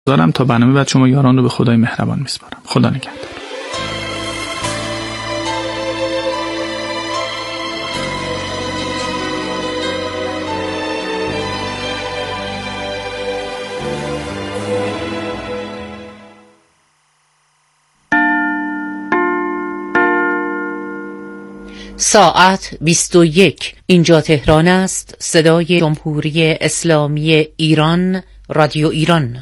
دارم تا برنامه بعد شما یاران رو به خدای مهربان میسپارم. خدا نگهدار. ساعت 21. اینجا تهران است. صدای جمهوری اسلامی ایران، رادیو ایران.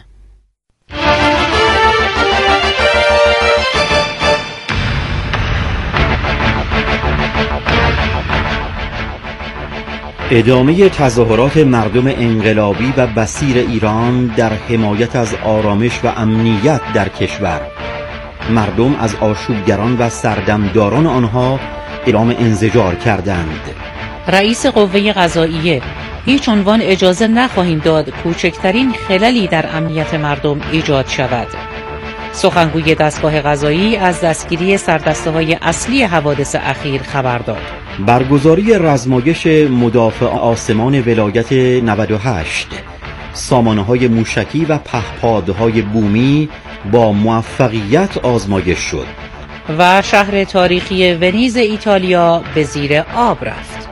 ادامه تظاهرات مردم انقلابی و بصیر ایران در حمایت از آرامش و امنیت در کشور. مردم از آشوبگران و سردمداران آنها اعلام انزجار کردند. رئیس قوه قضاییه: هیچ عنوان اجازه نخواهیم داد کوچکترین خللی در امنیت مردم ایجاد شود. سخنگوی دستگاه قضایی از دستگیری سردسته‌های اصلی حوادث اخیر خبر داد. برگزاری رزمایش مدافع آسمان ولایت 98، سامانه‌های موشکی و پهپادهای بومی با موفقیت آزمایش شد. و شهر تاریخی ونیز ایتالیا به زیر آب رفت.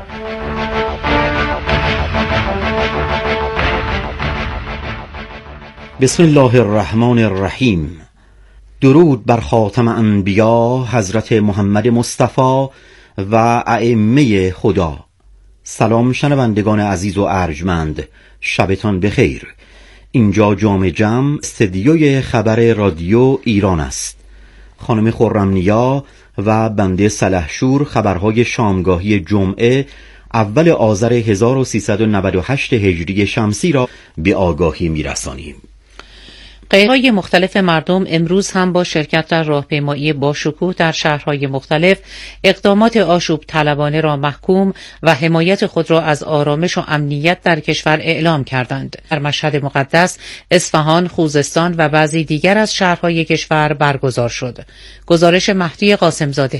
بسم الله الرحمن الرحیم. درود بر خاتم انبیا حضرت محمد مصطفی و ائمه خدا. سلام شنوندگان عزیز و ارجمند، شبتان بخیر. اینجا جام جم استدیوی خبر رادیو ایران است. خانم خرمنیا و بنده سلحشور خبرهای شامگاهی جمعه اول آذر 1398 هجری شمسی را به آگاهی می‌رسانیم. غیرهای مختلف مردم امروز هم با شرکت در راهپیمایی باشکوه در شهرهای مختلف اقدامات آشوب طلبانه را محکوم و حمایت خود را از آرامش و امنیت در کشور اعلام کردند. در مشهد مقدس، اصفهان، خوزستان و بعضی دیگر از شهرهای کشور برگزار شد. گزارش مهدی قاسمزاده.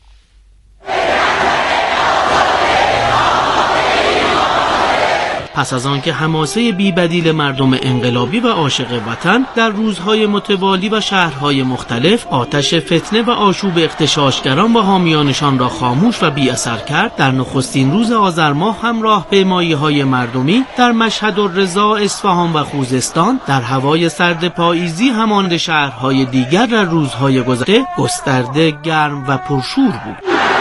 پس از آنکه حماسه بی‌بدیل مردم انقلابی و عاشق وطن در روزهای متوالی و شهرهای مختلف آتش فتنه و آشوب اغتشاشگران و حامیانشان را خاموش و بی اثر کرد، در نخستین روز آذر ماه هم راهپیمایی‌های مردمی در مشهد و رضا، اصفهان و خوزستان در هوای سرد پاییزی همانند شهرهای دیگر در روزهای گذشته گسترده، گرم و پرشور بود.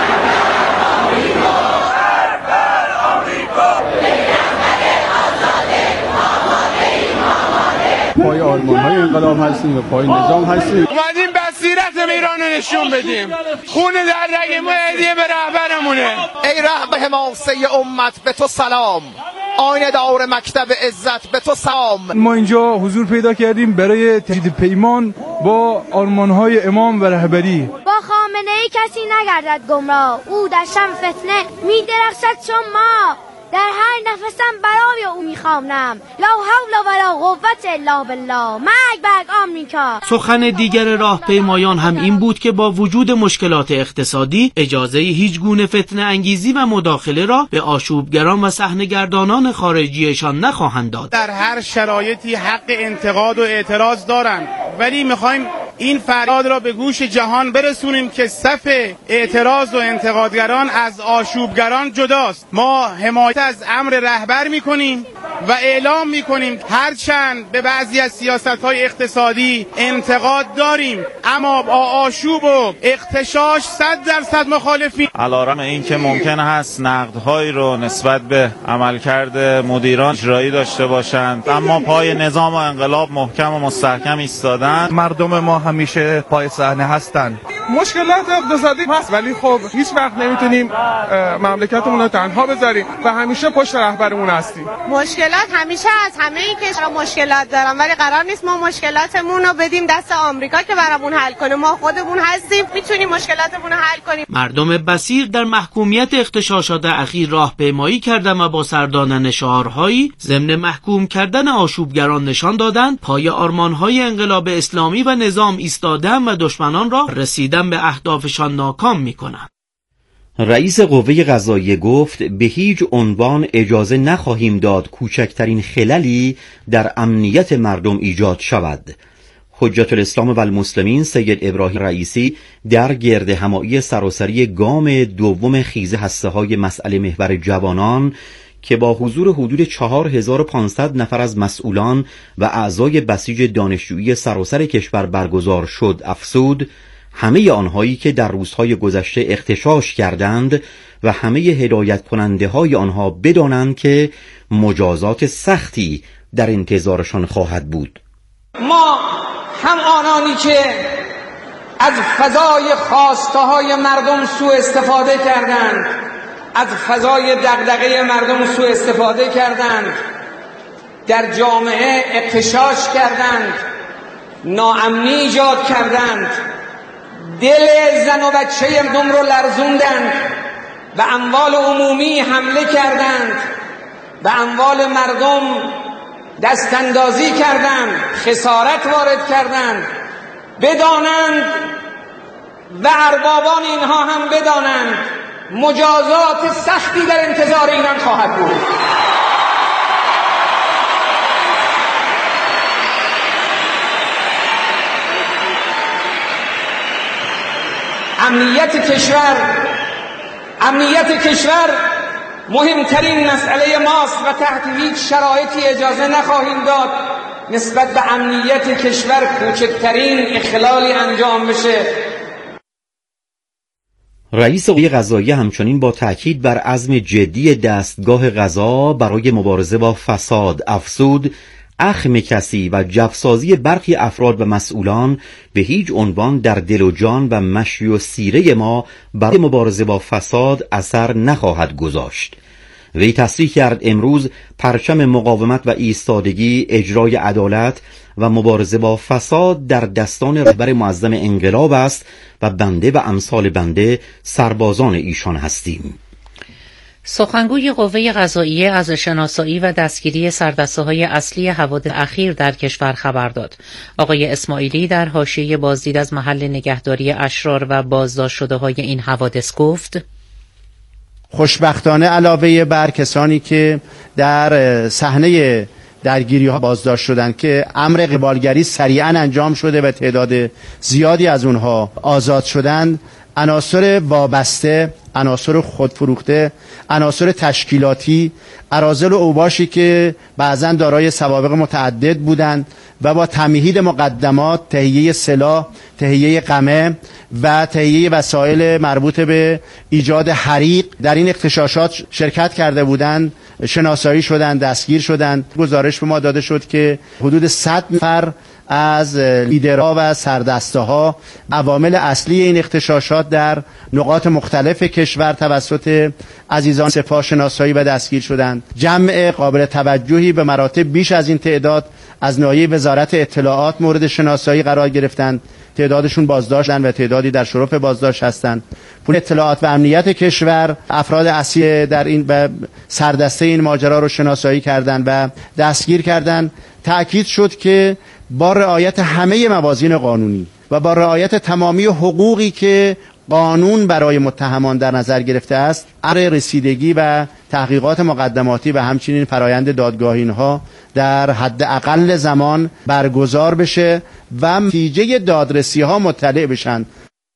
پای آرمان‌های انقلاب هستیم و پای نظام هستیم. اومدیم بصیرت ایران رو نشون بدیم. خون در رگ ما هدیه به رهبرمونه. ای رهبر حماسه امت به تو سلام، آینه دار مکتب عزت به تو سلام. ما اینجا حضور پیدا کردیم برای تجدید پیمان با آرمان‌های امام و رهبری. با خامنه‌ای کسی نگردد گمراه، او در شب فتنه می‌درخشد چون ما. در هر نفسم برای او میخوانم، لا حول ولا قوت الا بالله، مرگ برگ آمریکا. سخن دیگر راهپیمایان هم این بود که با وجود مشکلات اقتصادی اجازه هیچ گونه فتنه انگیزی و مداخله را به آشوبگران و صحنه‌گردانان خارجیشان نخواهند داد. در هر شرایطی حق انتقاد و اعتراض دارند، ولی میخوایم این فریاد را به گوش جهان برسونیم که صف اعتراض و انتقادگران از آشوبگران جداست. ما حمایت از امر رهبر میکنیم و اعلام میکنیم هرچند به بعضی از سیاست‌های اقتصادی انتقاد داریم، اما با آشوب و اغتشاش 100% مخالفیم. علیرغم اینکه ممکن هست نقدهایی رو نسبت به عملکرد مدیران اجرایی داشته باشند، اما پای نظام و انقلاب محکم و مستحکم ایستادن. مردم ما همیشه پای صحنه هستند. مشکلات اقتصادی هست، ولی خب هیچ وقت نمیتونیم مملکتمون رو تنها بذاریم و همیشه پشت رهبرمون هستیم. مشکلات همیشه از همه کشورها مشکلات دارن، ولی قرار نیست ما مشکلاتمون رو بدیم دست آمریکا که برامون حل کنه. ما خودمون هستیم، میتونیم مشکلاتمون رو حل کنیم. مردم بصیر در محکومیت اغتشاشات اخیر راهپیمایی کردند و با سر دادن شعارهایی ضمن محکوم کردن آشوبگران نشان دادند پای آرمانهای انقلاب اسلامی و نظام ایستادن و دشمنان را رسیدن به اهدافشان ناکام میکنند. رئیس قوه قضاییه گفت به هیچ عنوان اجازه نخواهیم داد کوچکترین خللی در امنیت مردم ایجاد شود. حجت الاسلام و المسلمین سید ابراهیم رئیسی در گرد همایی سراسری گام دوم خیزه هسته‌های مسئله محور جوانان که با حضور حدود 4500 نفر از مسئولان و اعضای بسیج دانشجویی سراسر کشور برگزار شد افزود همه آنهایی که در روزهای گذشته اغتشاش کردند و همه هدایت کننده های آنها بدانند که مجازات سختی در انتظارشان خواهد بود. ما هم آنانی که از فضای خواسته های مردم سوء استفاده کردند، از فضای دغدغه مردم سوء استفاده کردند، در جامعه اغتشاش کردند، ناامنی ایجاد کردند، دل زن و بچه مردم رو لرزوندند، به اموال عمومی حمله کردند، به اموال مردم دستاندازی کردند، خسارت وارد کردند. بدانند و اربابان اینها هم بدانند مجازات سختی در انتظار اینان خواهد بود. امنیت کشور مهمترین مسئله ماست و تحت هیچ شرایطی اجازه نخواهیم داد نسبت به امنیت کشور کوچکترین اخلالی انجام بشه. رئیس قوه قضاییه همچنین با تأکید بر عزم جدی دستگاه قضا برای مبارزه با فساد افزود اخم کسی و جفسازی برخی افراد و مسئولان به هیچ عنوان در دل و جان و مشی و سیره ما برای مبارزه با فساد اثر نخواهد گذاشت. وی تصریح کرد امروز پرچم مقاومت و ایستادگی، اجرای عدالت و مبارزه با فساد در دستان رهبر معظم انقلاب است و بنده و امثال بنده سربازان ایشان هستیم. سخنگوی قوه قضاییه از شناسایی و دستگیری سردسته‌های اصلی حوادث اخیر در کشور خبر داد. آقای اسماعیلی در حاشیه بازدید از محل نگهداری اشرار و بازداشت شده‌های این حوادث گفت: خوشبختانه علاوه بر کسانی که در صحنه درگیری ها بازداشت شدند که امر قبالگری سریعا انجام شده و تعداد زیادی از اونها آزاد شدند، عناصر وابسته، عناصر خودفروخته، عناصر تشکیلاتی، اراذل و اوباشی که بعضا دارای سوابق متعدد بودند و با تمهید مقدمات، تهیه سلاح، تهیه قمع و تهیه وسایل مربوط به ایجاد حریق در این اغتشاشات شرکت کرده بودند، شناسایی شدند، دستگیر شدند. گزارش به ما داده شد که حدود 100 نفر از لیدرها و سردسته‌ها، عوامل اصلی این اغتشاشات در نقاط مختلف کشور توسط عزیزان سپاه شناسایی و دستگیر شدند. جمع قابل توجهی به مراتب بیش از این تعداد از ناحیه وزارت اطلاعات مورد شناسایی قرار گرفتند. تعدادشون بازداشتن و تعدادی در شرف بازداشت هستند. پول اطلاعات و امنیت کشور افراد اصلی در این و سردسته این ماجرا رو شناسایی کردند و دستگیر کردند. تأکید شد که با رعایت همه موازین قانونی و با رعایت تمامی حقوقی که قانون برای متهمان در نظر گرفته است، امر رسیدگی و تحقیقات مقدماتی و همچنین فرایند دادگاهی اینها در حد اقل زمان برگزار بشه و نتیجه دادرسی ها مطلع بشن.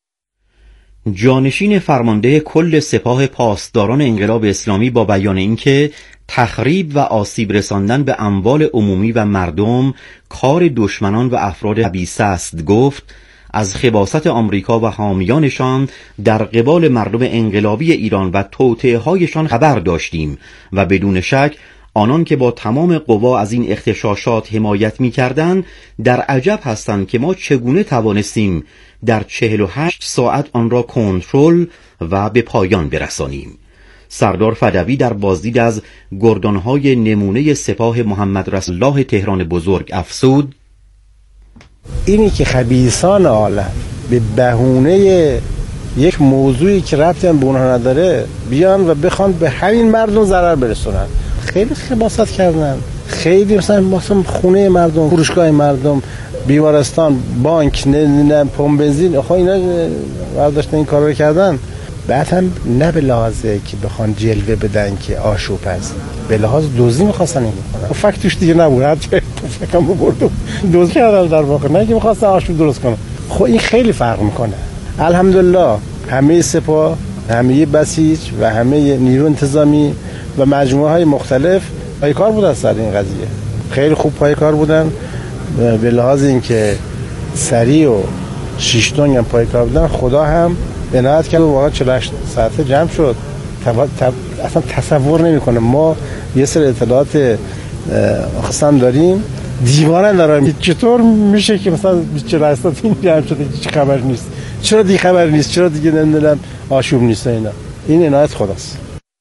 جانشین فرمانده کل سپاه پاسداران انقلاب اسلامی با بیان اینکه تخریب و آسیب رساندن به اموال عمومی و مردم کار دشمنان و افراد خبیث است گفت: از خباثت آمریکا و حامیانشان در قبال مردم انقلابی ایران و توطئه‌هایشان خبر داشتیم و بدون شک آنان که با تمام قوا از این اغتشاشات حمایت می‌کردند در عجب هستند که ما چگونه توانستیم در 48 ساعت آن را کنترل و به پایان برسانیم. سردار فدوی در بازدید از گردانهای نمونه سپاه محمد رسول الله تهران بزرگ افزود: اینی که خبیثان عالم به بهونه یک موضوعی که ربطی هم به اونها نداره بیان و بخوان به همین مردم ضرر برسونن، خیلی خباثت کردن. خیلی مثلا خونه مردم، فروشگاه مردم، بیمارستان، بانک، پمپ بنزین، اینا برداشتن این کارا رو کردن. بعد هم نه به لحاظه که بخوان جلوه بدن که آشوب هست، به لحاظ دوزی میخواستن این بکنن. فکت توش دیگه نبود، هر چه فکرم بردم دوزی کردن در واقع، نه که میخواستن آشوب درست کنن. خب این خیلی فرق میکنه. الحمدلله همه سپاه، همه بسیج و همه نیرو انتظامی و مجموعه های مختلف پایکار بودن سر این قضیه، خیلی خوب پایکار بودن. به لحاظ اینکه سریع و 6 تن هم پایکار بودن، خدا هم عنایت کرد و واقعا 48 ساعته جمع شد. اصلا تصور نمی‌کنه. ما یه سری اطلاعات خاصم داریم، دیوانه داریم چطور میشه که مثلا 48 ساعت این جمع شده هیچ خبر نیست، چرا دیگه خبر نیست، چرا دیگه نمیدونم آشوب نیست. این عنایت خداست.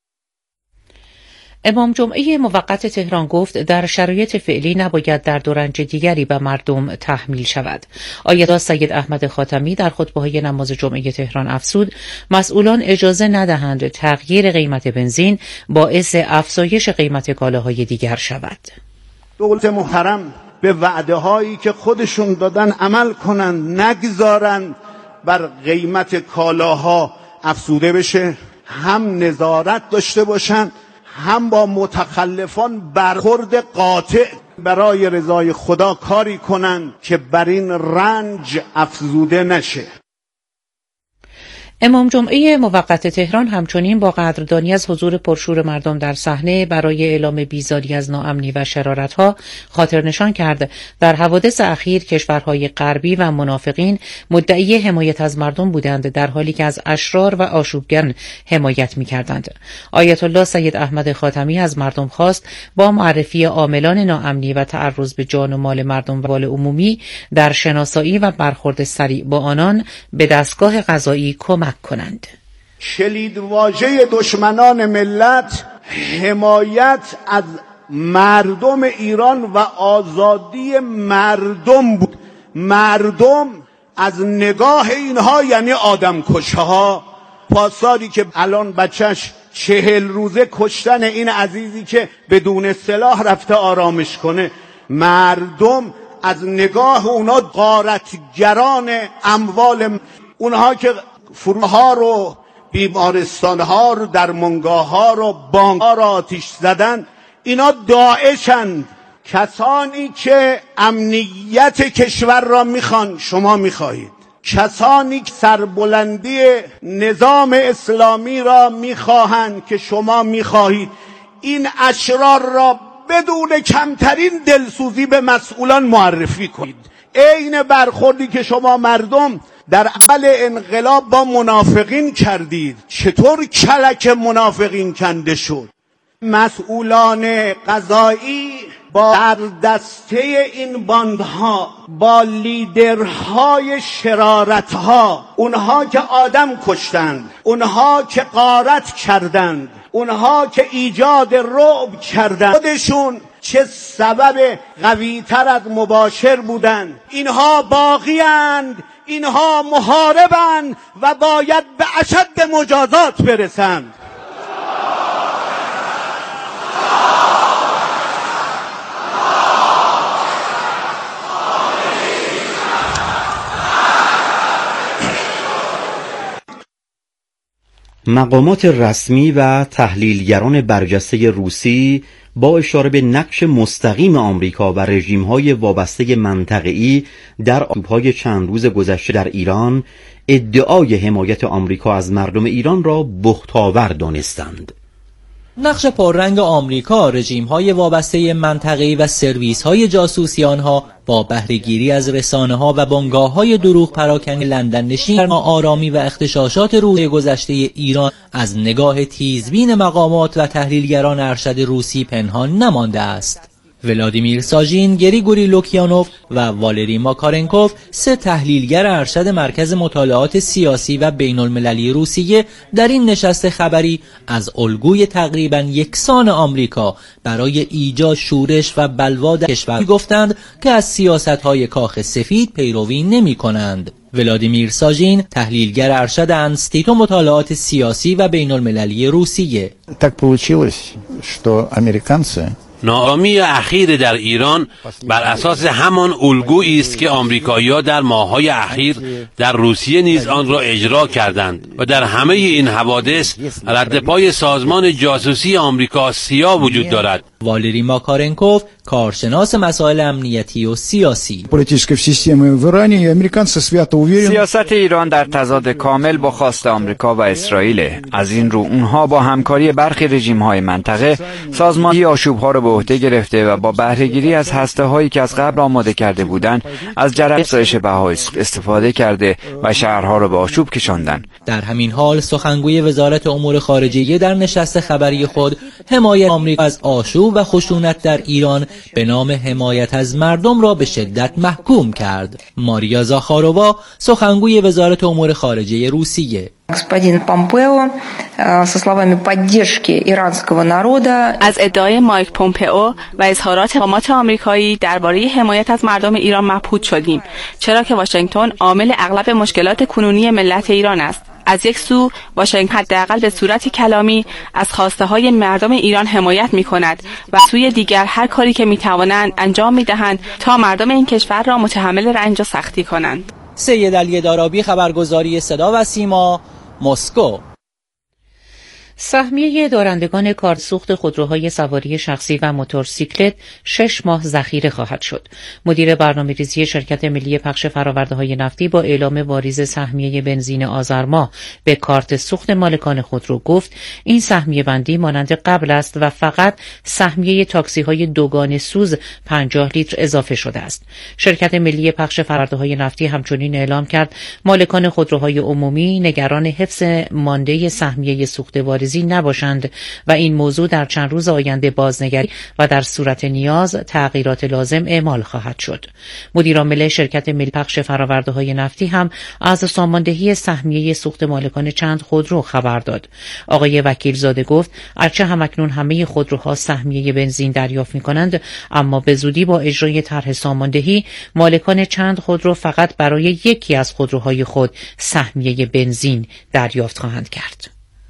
امام جمعه موقت تهران گفت در شرایط فعلی نباید درد و رنج دیگری به مردم تحمیل شود. آیت سید احمد خاتمی در خطبه‌های نماز جمعه تهران افزود مسئولان اجازه ندهند تغییر قیمت بنزین باعث افزایش قیمت کالاهای دیگر شود. دولت محترم به وعده هایی که خودشون دادن عمل کنند، نگذارند بر قیمت کالاها افزوده بشه، هم نظارت داشته باشند، هم با متخلفان برخورد قاطع برای رضای خدا کاری کنند که بر این رنج افزوده نشه. امام جمعه موقت تهران همچنین با قدردانی از حضور پرشور مردم در صحنه برای اعلام بیزاری از ناامنی و شرارت‌ها خاطر نشان کرد در حوادث اخیر کشورهای غربی و منافقین مدعی حمایت از مردم بودند، در حالی که از اشرار و آشوبگران حمایت می‌کردند. آیت الله سید احمد خاتمی از مردم خواست با معرفی عاملان ناامنی و تعرض به جان و مال مردم و مال عمومی در شناسایی و برخورد سریع با آنان به دستگاه قضایی کمک کنند. کلید واژه دشمنان ملت حمایت از مردم ایران و آزادی مردم بود. مردم از نگاه اینها یعنی آدم کشها. پاساری که الان بچهش 40 روزه کشتن این عزیزی که بدون سلاح رفته آرامش کنه، مردم از نگاه اونا غارتگران اموال، اونها که فروها رو، بیمارستانها رو، درمانگاه‌ها رو، بانک‌ها رو آتش زدن، اینا داعشند. کسانی که امنیت کشور را میخوان شما میخواهید، کسانی که سربلندی نظام اسلامی را میخواهند که شما میخواهید، این اشرار را بدون کمترین دلسوزی به مسئولان معرفی کنید. عین برخوردی که شما مردم در اول انقلاب با منافقین کردید، چطور کلک منافقین کنده شد؟ مسئولان قضایی با در دسته این باندها، با لیدرهای شرارتها، اونها که آدم کشتند، اونها که غارت کردند، اونها که ایجاد رعب کردند، خودشون چه سبب قوی‌تر از مباشر بودند. اینها باقی‌اند، اینها محاربند و باید به اشد مجازات برسند. مقامات رسمی و تحلیلگران برجسته روسی با اشاره به نقش مستقیم آمریکا و رژیم‌های وابسته منطقه‌ای در آشوب‌های چند روز گذشته در ایران ادعای حمایت آمریکا از مردم ایران را بهت‌آور دانستند. نقش پررنگ آمریکا، رژیم‌های وابسته منطقه‌ای و سرویس‌های جاسوسی آنها با بهره‌گیری از رسانه‌ها و بنگاه‌های دروغ پراکنده لندن نشین آرامی و اغتشاشات روز گذشته ایران از نگاه تیزبین مقامات و تحلیلگران ارشد روسی پنهان نمانده است. ولادیمیر ساژین، گریگوری لوکیانوف و والری ماکارنکوف، سه تحلیلگر ارشد مرکز مطالعات سیاسی و بین المللی روسیه، در این نشست خبری از الگوی تقریبا یکسان آمریکا برای ایجاد شورش و بلوا در کشور گفتند که از سیاست‌های کاخ سفید پیروی نمی‌کنند. ولادیمیر ساژین، تحلیلگر ارشد انستیتو مطالعات سیاسی و بین المللی روسیه: Так получилось, что американцы ناآرامی اخیر در ایران بر اساس همان الگویی است که آمریکایی‌ها در ماه‌های اخیر در روسیه نیز آن را اجرا کردند و در همه این حوادث رد پای سازمان جاسوسی آمریکا سیا وجود دارد. والری ماکارنکوف، کارشناس مسائل امنیتی و سیاسی: سیاست ایران در تضاد کامل با خواست آمریکا و اسرائیل. از این رو اونها با همکاری برخی رژیم‌های منطقه سازمانی آشوب‌ها را به عهده گرفته و با بهره‌گیری از هسته‌هایی که از قبل آماده کرده بودند از جریان افزایش بها استفاده کرده و شهرها را به آشوب کشاندند. در همین حال سخنگوی وزارت امور خارجه در نشست خبری خود حمایت آمریکا از آشوب و خشونت در ایران به نام حمایت از مردم را به شدت محکوم کرد. ماریا زاخارۆва، سخنگوی وزارت امور خارجه روسیه: از ادعای مایک پومپئو و اظهارات اقدامات آمریکایی درباره حمایت از مردم ایران مبهوت شدیم، چرا که واشنگتن عامل اغلب مشکلات کنونی ملت ایران است. از یک سو واشنگتن حداقل به صورت کلامی از خواسته های مردم ایران حمایت می کند و سوی دیگر هر کاری که می توانند انجام می دهند تا مردم این کشور را متحمل رنج و سختی کنند. سید علی دارابی، خبرگزاری صدا و سیما، مسکو. سهمیه دارندگان کارت سوخت خودروهای سواری شخصی و موتورسیکلت 6 ماه ذخیره خواهد شد. مدیر برنامه‌ریزی شرکت ملی پخش فرآورده‌های نفتی با اعلام واریز سهمیه بنزین آذر ماه به کارت سوخت مالکان خودرو گفت این سهمیه بندی مانند قبل است و فقط سهمیه تاکسی‌های دوگانه سوز 50 لیتر اضافه شده است. شرکت ملی پخش فرآورده‌های نفتی همچنین اعلام کرد مالکان خودروهای عمومی نگران حفظ مانده سهمیه سوخت واریز نباشند و این موضوع در چند روز آینده بازنگری و در صورت نیاز تغییرات لازم اعمال خواهد شد. مدیرعامل شرکت ملی پخش فرآورده‌های نفتی هم از ساماندهی سهمیه سوخت مالکان چند خودرو خبر داد. آقای وکیلزاده گفت اگرچه همکنون همه خودروها سهمیه بنزین دریافت می‌کنند، اما به زودی با اجرای طرح ساماندهی مالکان چند خودرو فقط برای یکی از خودروهای خود سهمیه بنزین دریافت خواهند کرد.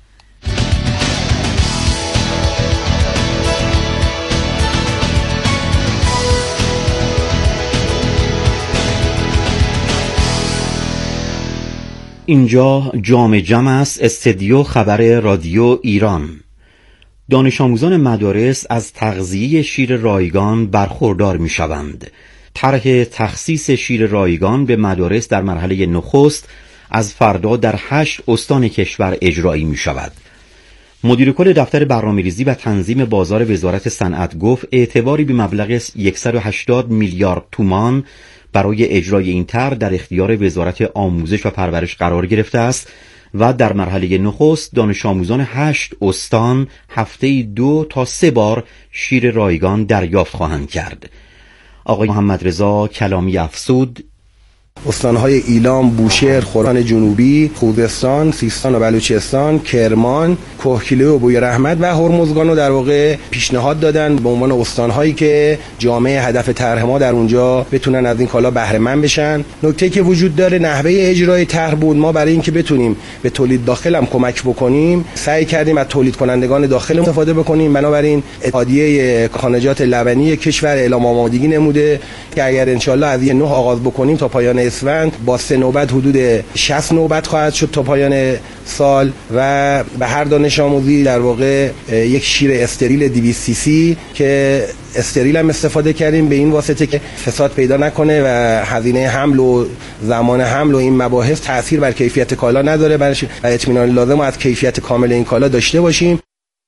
اینجا جام جمع است، استدیو خبر رادیو ایران. دانش آموزان مدارس از تغذیه شیر رایگان برخوردار می شوند. طرح تخصیص شیر رایگان به مدارس در مرحله نخست از فردا در 8 استان کشور اجرایی می شود. مدیر کل دفتر برنامه‌ریزی و تنظیم بازار وزارت صنعت گفت اعتباری به مبلغ 180 میلیارد تومان برای اجرای این طرح در اختیار وزارت آموزش و پرورش قرار گرفته است و در مرحله نخست دانش آموزان 8 استان هفته‌ای 2 تا 3 بار شیر رایگان دریافت خواهند کرد. آقای محمد رضا کلامی افزود استانهای ایلام، بوشهر، خراسان جنوبی، خوزستان، سیستان و بلوچستان، کرمان، کهگیلو و بوی رحمت و هرمزگان رو در واقع پیشنهاد دادن به عنوان استانهایی که جامعه هدف طرح ما در اونجا بتونن از این کالا بهره مند بشن. نکته که وجود داره نحوه اجرای طرح بود. ما برای اینکه بتونیم به تولید داخل هم کمک بکنیم سعی کردیم از تولید کنندگان داخل استفاده بکنیم. بنابراین اتحادیه خانجات لبنی کشور اعلام آمادگی نموده که اگر ان شاءالله از 9 آغاز بکنیم تا پایان اسفند با 3 نوبت حدود 60 نوبت خواهد شد تا پایان سال و به هر دانش آموزی در واقع یک شیر استریل 200 سی سی که استریل هم استفاده کردیم به این واسطه که فساد پیدا نکنه و هزینه حمل و زمان حمل و این مباحث تأثیر بر کیفیت کالا نداره و اطمینان لازم از کیفیت کامل این کالا داشته باشیم.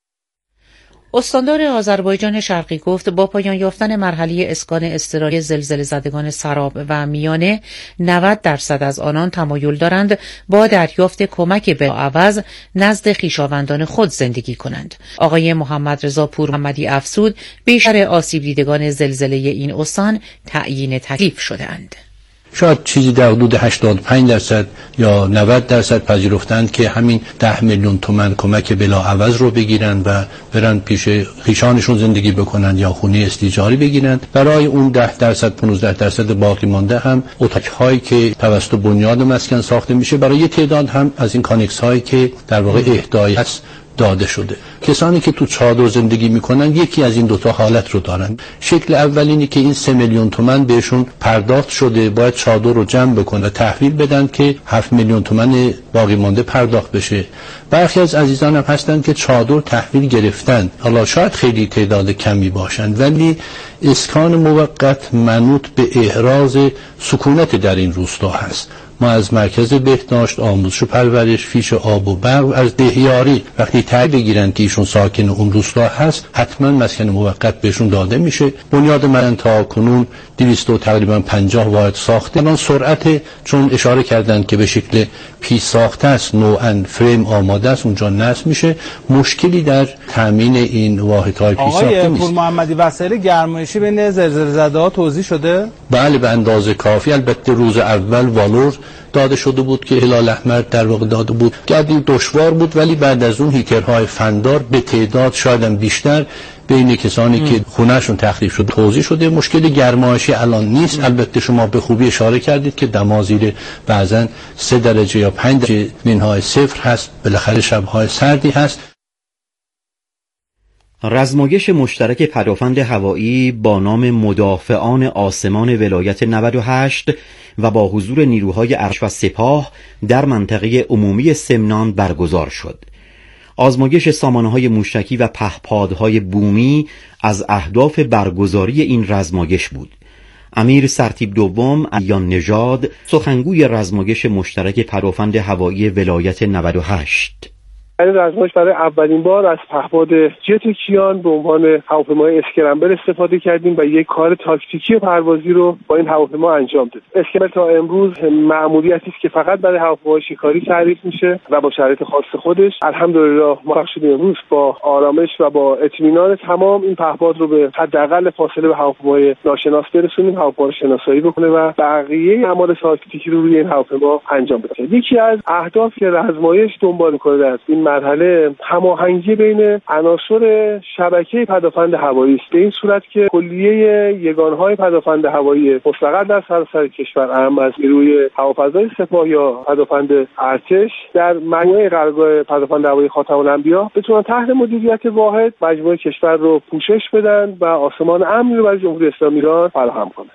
استاندار آذربایجان شرقی گفت با پایان یافتن مرحله اسکان اضطراری زلزله زدگان سراب و میانه 90% از آنان تمایل دارند با دریافت کمک بلاعوض نزد خویشاوندان خود زندگی کنند. آقای محمد رضا پور محمدی افزود بیشتر آسیب دیدگان زلزله این استان تعیین تکلیف شده‌اند. شاید چیزی در حدود 85% یا 90% پذیرفتند که همین 10 میلیون تومان کمک بلاعوض رو بگیرن و برن پیش خویشانشون زندگی بکنن یا خونه استیجاری بگیرن. برای اون 10% 15% باقی مانده هم اتاق‌هایی که توسط بنیاد مسکن ساخته میشه برای یه تعداد هم از این کانکس هایی که در واقع اهدایی است داده شده. کسانی که تو چادر زندگی میکنن یکی از این دوتا حالت رو دارن. شکل اول اینه که این 3 میلیون تومان بهشون پرداخت شده، باید چادر رو جمع بکنه تحویل بدن که 7 میلیون تومان باقی مانده پرداخت بشه. برخی از عزیزان هم هستن که چادر تحویل گرفتن، حالا شاید خیلی تعداد کمی باشند، ولی اسکان موقت منوط به احراز سکونت در این روستا هست. ما از مرکز بهداشت، آموزش و پرورش، فیش آب و برق، از دهیاری وقتی تایید بگیرن که ایشون ساکن اون روستا هست، حتما مسکن موقت بهشون داده میشه. بنیاد من تا کنون 250 واحد ساخته. الان سرعت، چون اشاره کردن که به شکل پیش ساخته است، نوعاً فریم آماده است، اونجا نصب میشه. مشکلی در تامین این واحدهای پیش ساخته نیست. آقای پور محمدی، وسایل گرمایشی بین زلزله‌زده‌ها توزیع شده؟ بله، به اندازه کافی. البته روز اول والور داده شده بود که هلال احمر در واقع داده بود. گردی دشوار بود، ولی بعد از اون هیترهای فندار به تعداد شاید بیشتر بین کسانی که خونهشون تخریب شده توزیع شده. مشکل گرمایشی الان نیست. البته شما به خوبی اشاره کردید که دما زیر بعضن 3 درجه یا 5 درجه منهای صفر هست. بالاخره شبهای سردی هست. رزمایش مشترک پدافند هوایی با نام مدافعان آسمان ولایت 98 و با حضور نیروهای ارتش و سپاه در منطقه عمومی سمنان برگزار شد. آزمایش سامانه‌های موشکی و پهپادهای بومی از اهداف برگزاری این رزمایش بود. امیر سرتیپ دوم علیان نژاد، سخنگوی رزمایش مشترک پدافند هوایی ولایت 98: این رزمایش برای اولین بار از پهپاد جت کیان به عنوان هواپیمای اسکرمبل استفاده کردیم و یک کار تاکتیکی پروازی رو با این هواپیما انجام دادیم. اسکرمبل تا امروز مأموریتی است که فقط برای هواپیمای شکاری تعریف میشه و با شرایط خاص خودش. الحمدلله موفق شدیم امروز با آرامش و با اطمینان تمام این پهپاد رو به حداقل فاصله به هواپیمای ناشناس برسونیم، هواپیما رو شناسایی بکنه و بقیه اعمال تاکتیکی رو روی این هواپیما انجام بده. یکی از اهدافی که رزمایش دنبال می‌کنه در این مرحله هماهنگی بین عناصر شبکه پدافند هوایی است، به این صورت که کلیه یگانهای پدافند هوایی مستقر در سراسر کشور، اهم از نیروی هوافضای سپاه یا پدافند ارتش، در مجموعه قرارگاه پدافند هوایی خاتم الانبیا بتونن تحت مدیریت واحد مجموعه کشور رو پوشش بدن و آسمان امنی رو برای جمهوری اسلامی ایران فراهم کنن.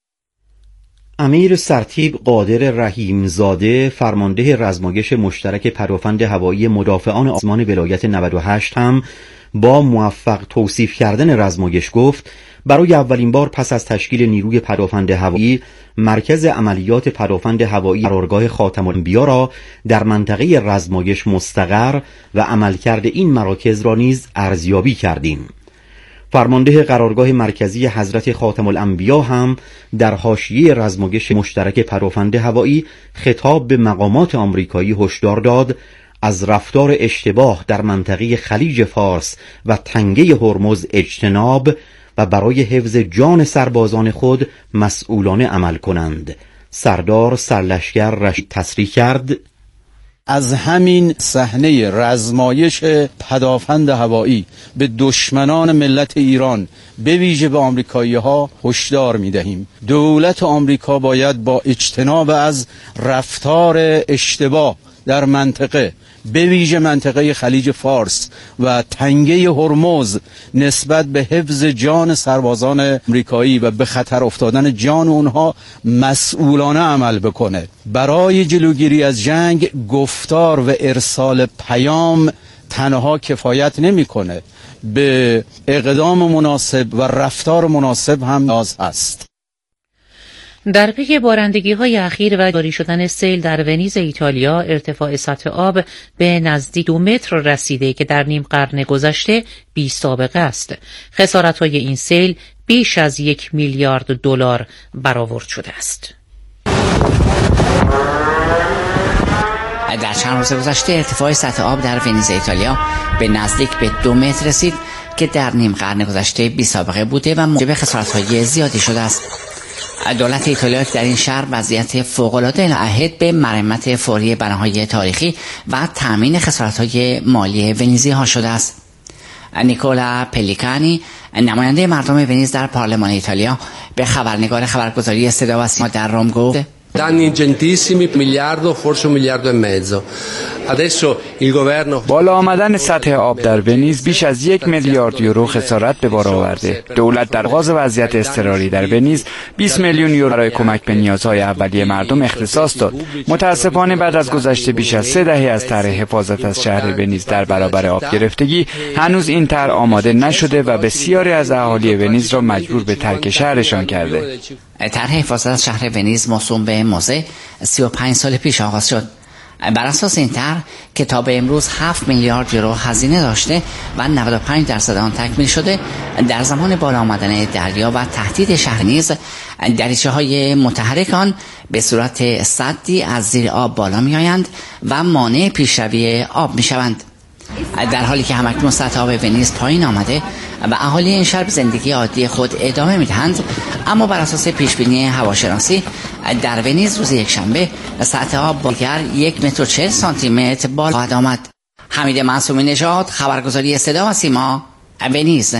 امیر سرتیپ قادر رحیمزاده، فرمانده رزمایش مشترک پدافند هوایی مدافعان آسمان ولایت 98 هم با موفق توصیف کردن رزمایش گفت برای اولین بار پس از تشکیل نیروی پدافند هوایی، مرکز عملیات پدافند هوایی قرارگاه خاتم الانبیا را در منطقه رزمایش مستقر و عملکرد این مراکز را نیز ارزیابی کردیم. فرمانده قرارگاه مرکزی حضرت خاتم الانبیا هم در حاشیه رزمایش مشترک پدافند هوایی خطاب به مقامات آمریکایی هشدار داد از رفتار اشتباه در منطقه خلیج فارس و تنگه هرمز اجتناب و برای حفظ جان سربازان خود مسئولانه عمل کنند. سردار سرلشکر رشید تصریح کرد: از همین صحنه رزمایش پدافند هوایی به دشمنان ملت ایران، به ویژه به آمریکایی‌ها هشدار می‌دهیم. دولت آمریکا باید با اجتناب از رفتار اشتباه در منطقه، به ویژه منطقه خلیج فارس و تنگه هرمز، نسبت به حفظ جان سربازان آمریکایی و به خطر افتادن جان اونها مسئولانه عمل بکنه. برای جلوگیری از جنگ گفتار و ارسال پیام تنها کفایت نمی‌کنه، به اقدام مناسب و رفتار مناسب هم نیاز هست. در پی بارندگی‌های اخیر و جاری شدن سیل در ونیز ایتالیا، ارتفاع سطح آب به نزدیک 2 متر رسیده که در نیم قرن گذشته بی سابقه است. خسارت‌های این سیل بیش از 1 میلیارد دلار برآورد شده است. در چند روز گذشته ارتفاع سطح آب در ونیز ایتالیا به نزدیک به 2 متر رسید که در نیم قرن گذشته بی سابقه بوده و موجب خسارت‌های زیادی شده است. دولت ایتالیا در این شهر وضعیت فوق‌العاده عهد به مرمت فوری بناهای تاریخی و تامین خسارت‌های مالی ونیزی‌ها شده است. نیکولا پلیکانی، نماینده مردم ونیز در پارلمان ایتالیا، به خبرنگار خبرگزاری صدا و سیما در روم گفت: danni ingentissimi, miliardo, forse un miliardo e mezzo. Adesso il governo بالا آمدن سطح آب در ونیز بیش از 1 میلیارد یورو خسارت به بار آورده. دولت در آغاز وضعیت اضطراری در ونیز 20 میلیون یورو برای کمک به نیازهای اولیه مردم اختصاص داد. متاسفانه بعد از گذشت بیش از 3 دهه از طرح حفاظت از شهر ونیز در برابر آب گرفتگی، هنوز این طرح آماده نشده و بسیاری از اهالی ونیز را مجبور به ترک شهرشان کرده. طرح حفاظت از شهر ونیز موسوم به موزه 35 سال پیش آغاز شد. بر اساس این طرح که تا به امروز 7 میلیارد یورو هزینه داشته و 95% آن تکمیل شده، در زمان بالا آمدن دریا و تهدید شهر نیز دریچه‌های متحرک آن به صورت سدی از زیر آب بالا می‌آیند و مانع پیشروی آب می‌شوند. در حالی که همکنون سطح آب ونیز پایین آمده و اهالی این شهر به زندگی عادی خود ادامه می‌دهند، اما بر اساس پیشبینی هواشناسی در ونیز روز یکشنبه سطح آب بالاتر 1.40 سانتیمتر بالا خواهد آمد. حمید معصومی نژاد، خبرگزاری صدا و سیما، ونیز.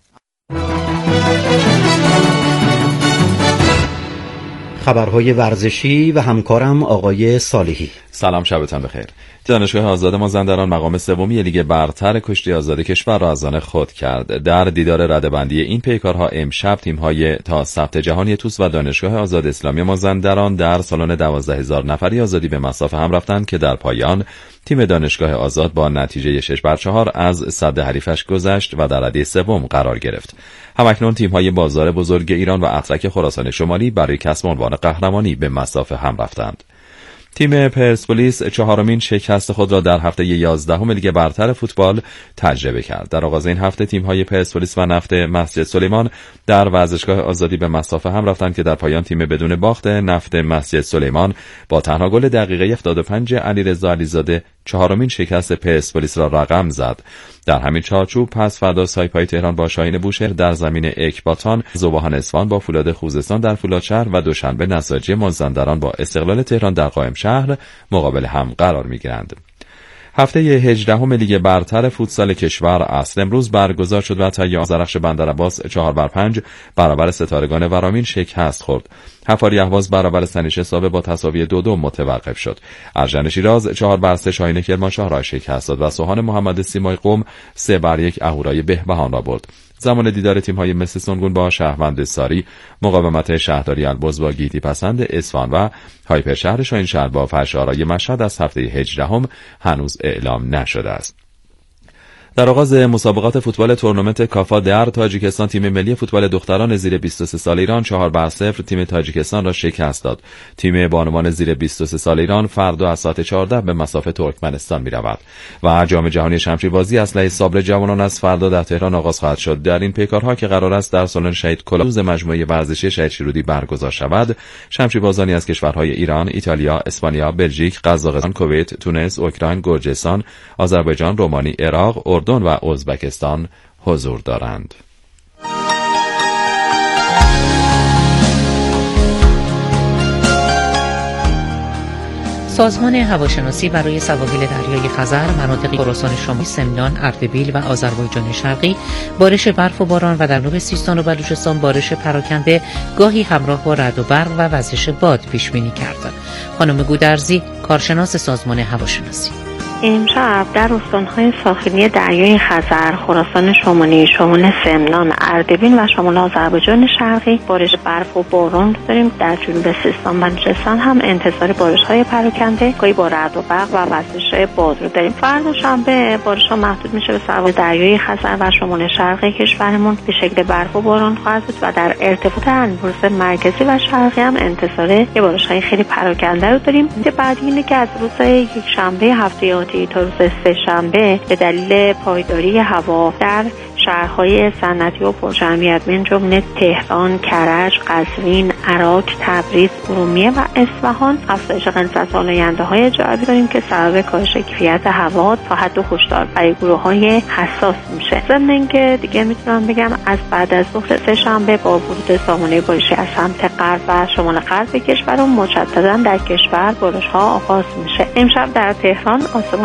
خبرهای ورزشی و همکارم آقای صالحی. سلام، شبتان بخیر. دانشگاه آزاد مازندران مقام سومی لیگ برتر کشتی آزاد کشور را از آن خود کرد. در دیدار رده‌بندی این پیکارها امشب تیم‌های تا ثبت جهانی توس و دانشگاه آزاد اسلامی مازندران در سالن 12,000 نفری آزادی به مصاف هم رفتند که در پایان تیم دانشگاه آزاد با نتیجه 6-4 از صد حریفش گذشت و در رده سوم قرار گرفت. همکنون تیم‌های بازار بزرگ ایران و اترک خراسان شمالی برای کسب عنوان قهرمانی به مصاف هم رفتند. تیم پرسپولیس چهارمین شکست خود را در هفته 11 لیگ برتر فوتبال تجربه کرد. در آغاز این هفته تیم‌های پرسپولیس و نفت مسجد سلیمان در ورزشگاه آزادی به مصاف هم رفتند که در پایان تیم بدون باخت نفت مسجد سلیمان با تنها گل دقیقه 75 علیرضا علیزاده چهارمین شکست پرسپولیس را رقم زد. در همین چارچوب پس فردا سایپای تهران با شاهین بوشهر در زمین اکباتان، ذوباهن اصفهان با فولاد خوزستان در فولادشهر و دوشنبه نساجی مازندران با استقلال تهران در قائم شهر مقابل هم قرار می‌گیرند. هفته 18 لیگ برتر فوتسال کشور اصل امروز برگزار شد و تیار زرخش بندرعباس 4-5 برابر ستارگان ورامین شکست خورد. حفاری اهواز برابر سنیشه سابه با تساوی 2-2 متوقف شد. ارژن شیراز 4-3 شاهین کرمانشاه را شکست داد و سوهان محمد سیمای قم 3-1 اهورای بهبهان را برد. زمان دیدار تیم‌های مثل سنگون با شهروند ساری، مقاومت شهرداری البرز با گیتی پسند اصفهان و هایپر شهر شاهینشهر با فرش‌آرای مشهد از هفته 18 هنوز اعلام نشده است. در آغاز مسابقات فوتبال تورنمنت کافا در تاجیکستان تیم ملی فوتبال دختران زیر 23 سال ایران 4-0 تیم تاجیکستان را شکست داد. تیم بانوان زیر 23 سال ایران فردا از ساعت 14 به مصاف ترکمنستان می‌رود و جام جهانی شمشیربازی اسلحه صابر جوانان از فردا در تهران آغاز خواهد شد. در این پیکارها که قرار است در سالن شهید کلاوز مجموعه ورزشی شهید شیرودی برگزار شود، شمشیربازانی از کشورهای ایران، ایتالیا، اسپانیا، بلژیک، قزاقستان، کویت، تونس، اوکراین، گرجستان، آذربایجان، رومانی، عراق، اردن و ازبکستان حضور دارند. سازمان هواشناسی برای سواحل دریای خزر، مناطق خراسان شمالی، سمنان، اردبیل و آذربایجان شرقی بارش برف و باران و در جنوب سیستان و بلوچستان بارش پراکنده گاهی همراه با رعد و برق و وزش باد پیش بینی کرد. خانم گودرزی، کارشناس سازمان هواشناسی: امشب در استان‌های ساحلی دریای خزر، خراسان شمالی، شمال سمنان، اردبیل و شمال آذربایجان شرقی بارش برف و باران داریم. در جنوب سیستان و بلوچستان هم انتظار بارش‌های پراکنده گاهی با رعد و برق و وزش باد رو داریم. فردا شنبه بارش‌ها محدود میشه به سواحل دریای خزر و شمال شرقی کشورمون به شکل برف و باران خواهد بود و در ارتفاع البرز مرکزی و شرقی هم انتظار یه بارش‌های خیلی پراکنده رو داریم. بعد اینه که از روز یکشنبه هفته تا روز سه‌شنبه به دلیل پایداری هوا در شهرهای صنعتی و پرجمعیت من جمله تهران، کرج، قزوین، عراق، تبریز، ارومیه و اصفهان افزایش غلظت آلاینده‌های جوی داریم که سبب کاهش کیفیت هوا تا حد هشدار برای گروه‌های حساس میشه. ضمن اینکه دیگه میتونم بگم از بعد از ظهر سه‌شنبه با ورود سامانه بارشی از سمت غرب و شمال غرب کشور مجددا در کشور بارش‌ها آغاز میشه. امشب در تهران آسمان